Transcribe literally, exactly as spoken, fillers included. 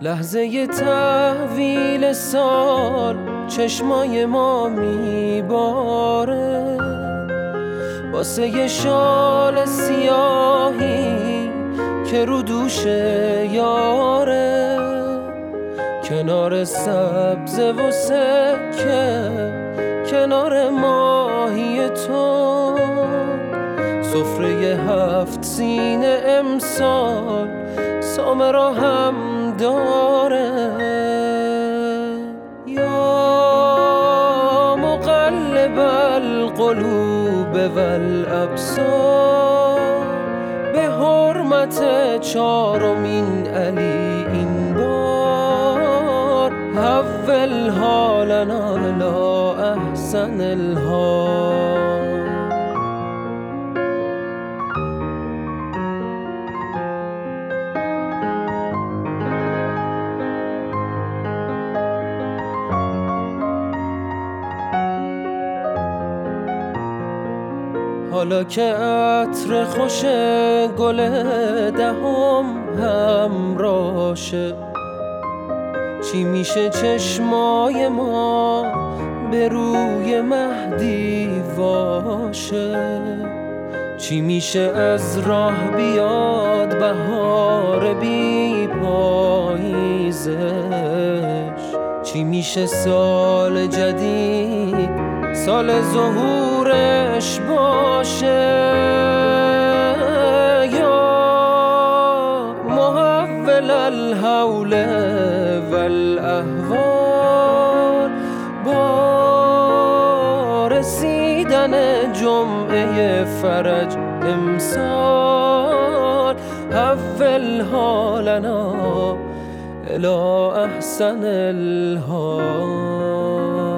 لحظه تحویل سال چشمای ما میباره واسه یه شال سیاهی که رو دوش یاره، کنار سبز و سکه، کنار ماهی تو، سفره هفت سینه امسال سامرا هم داره. یا مقلب القلوب والابصار، به حرمت چارمین علی این بار حول حالنا الی احسن الحال. حالا که عطر خوش گل دهم همراشه، چی میشه چشمای ما به روی مهدی واشه؟ چی میشه از راه بیاد بهار بی پاییزش؟ چی میشه سال جدید سال ظهورش باشه؟ یا محول الحول والاحوال، با رسیدن جمعه فرج امسال حول حالنا الی احسن الحال.